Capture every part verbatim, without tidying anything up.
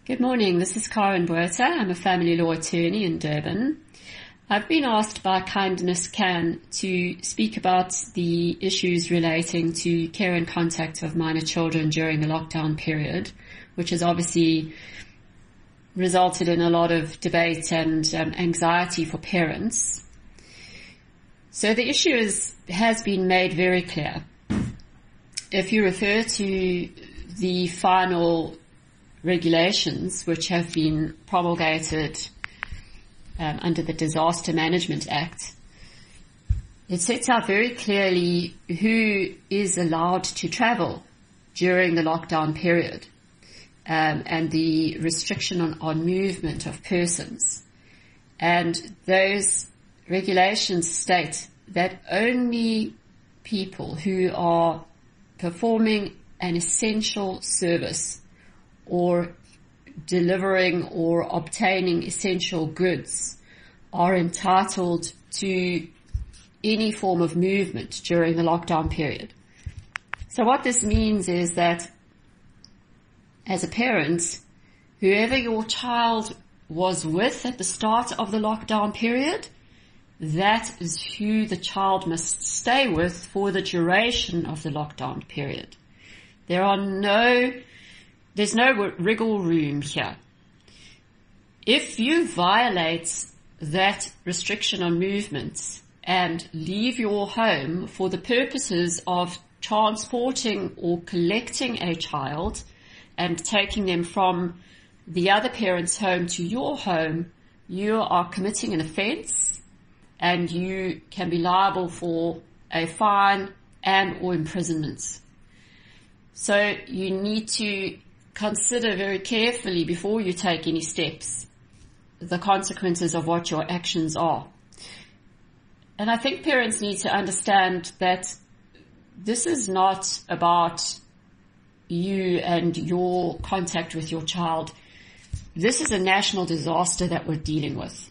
Good morning, this is Karen Buerta. I'm a family law attorney in Durban. I've been asked by Kindness Can to speak about the issues relating to care and contact of minor children during the lockdown period, which has obviously resulted in a lot of debate and um, anxiety for parents. So the issue is, has been made very clear. If you refer to the final regulations which have been promulgated um, under the Disaster Management Act, it sets out very clearly who is allowed to travel during the lockdown period um, and the restriction on, on movement of persons. And those regulations state that only people who are performing an essential service or delivering or obtaining essential goods are entitled to any form of movement during the lockdown period. So what this means is that as a parent, whoever your child was with at the start of the lockdown period, that is who the child must stay with for the duration of the lockdown period. There are no There's no wriggle room here. If you violate that restriction on movements and leave your home for the purposes of transporting or collecting a child and taking them from the other parent's home to your home, you are committing an offence and you can be liable for a fine and or imprisonment. So you need to consider very carefully before you take any steps the consequences of what your actions are. And I think parents need to understand that this is not about you and your contact with your child. This is a national disaster that we're dealing with.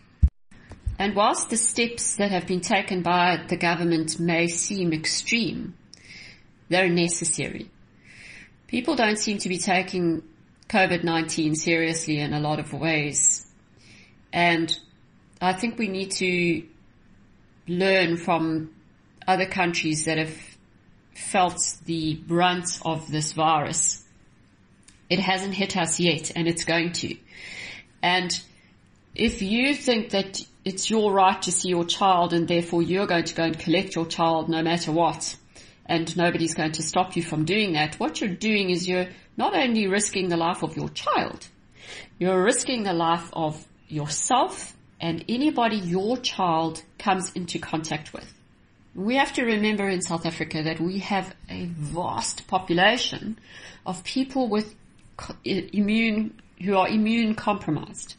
And whilst the steps that have been taken by the government may seem extreme, they're necessary. People don't seem to be taking COVID nineteen seriously in a lot of ways. And I think we need to learn from other countries that have felt the brunt of this virus. It hasn't hit us yet, and it's going to. And if you think that it's your right to see your child and therefore you're going to go and collect your child no matter what, and nobody's going to stop you from doing that, what you're doing is you're not only risking the life of your child, you're risking the life of yourself and anybody your child comes into contact with. We have to remember in South Africa that we have a vast population of people with immune, who are immune compromised.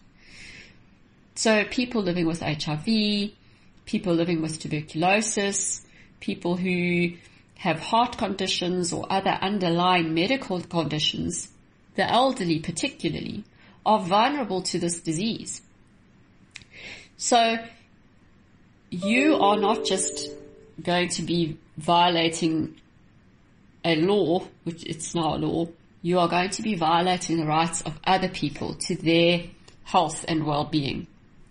So people living with H I V, people living with tuberculosis, people who have heart conditions or other underlying medical conditions, the elderly particularly, are vulnerable to this disease. So you are not just going to be violating a law, which it's not a law, you are going to be violating the rights of other people to their health and well-being.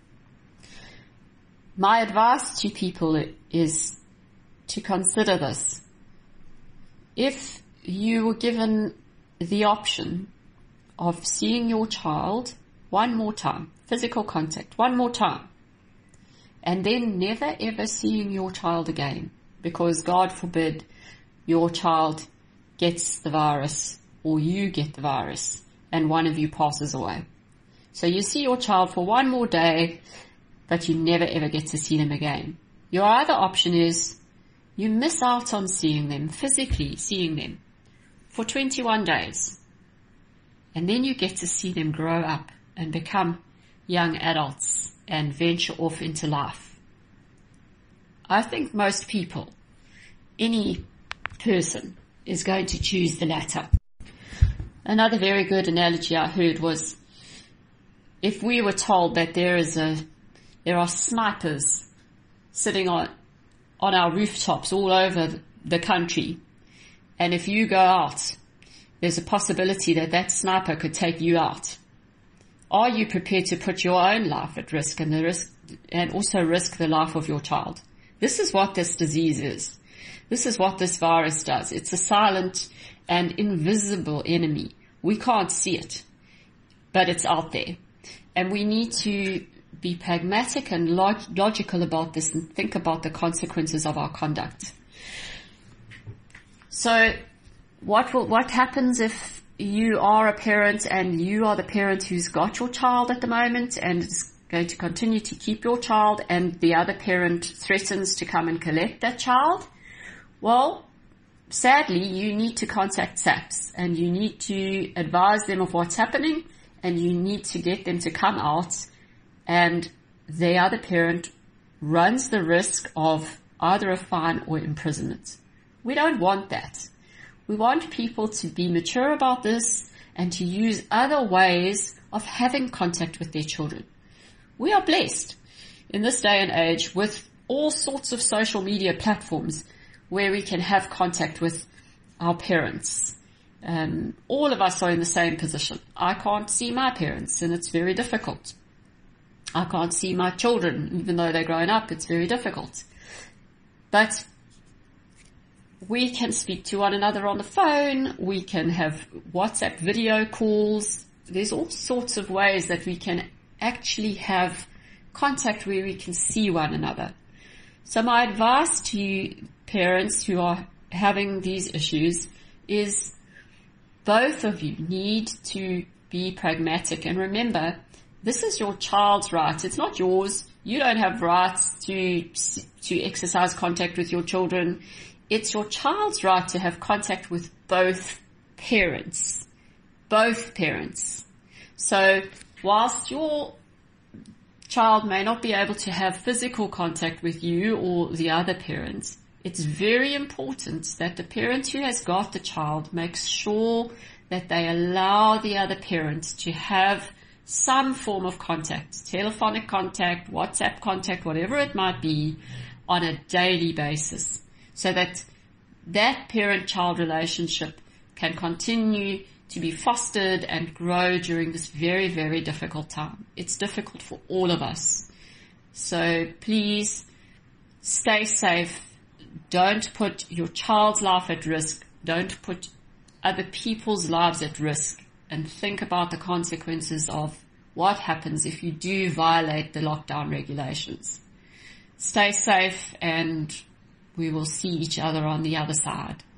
My advice to people is to consider this. If you were given the option of seeing your child one more time, physical contact, one more time, and then never ever seeing your child again, because God forbid your child gets the virus or you get the virus and one of you passes away. So you see your child for one more day, but you never ever get to see them again. Your other option is you miss out on seeing them, physically seeing them, for twenty-one days. And then you get to see them grow up and become young adults and venture off into life. I think most people, any person, is going to choose the latter. Another very good analogy I heard was, if we were told that there is a, there are snipers sitting on on our rooftops all over the country, and if you go out, there's a possibility that that sniper could take you out. Are you prepared to put your own life at risk and the risk, and also risk the life of your child? This is what this disease is. This is what this virus does. It's a silent and invisible enemy. We can't see it, but it's out there. And we need to be pragmatic and log- logical about this and think about the consequences of our conduct. So what will, what happens if you are a parent and you are the parent who's got your child at the moment and is going to continue to keep your child, and the other parent threatens to come and collect that child? Well, sadly, you need to contact SAPS and you need to advise them of what's happening, and you need to get them to come out, and the other parent runs the risk of either a fine or imprisonment. We don't want that. We want people to be mature about this and to use other ways of having contact with their children. We are blessed in this day and age with all sorts of social media platforms where we can have contact with our parents. Um, all of us are in the same position. I can't see my parents, and it's very difficult. I can't see my children, even though they're grown up, it's very difficult. But we can speak to one another on the phone. We can have WhatsApp video calls. There's all sorts of ways that we can actually have contact where we can see one another. So my advice to you parents who are having these issues is both of you need to be pragmatic. And remember, this is your child's right. It's not yours. You don't have rights to, to exercise contact with your children. It's your child's right to have contact with both parents. Both parents. So whilst your child may not be able to have physical contact with you or the other parent, it's very important that the parent who has got the child makes sure that they allow the other parent to have some form of contact, telephonic contact, WhatsApp contact, whatever it might be, on a daily basis, so that that parent-child relationship can continue to be fostered and grow during this very, very difficult time. It's difficult for all of us. So please stay safe. Don't put your child's life at risk. Don't put other people's lives at risk. And think about the consequences of what happens if you do violate the lockdown regulations. Stay safe, and we will see each other on the other side.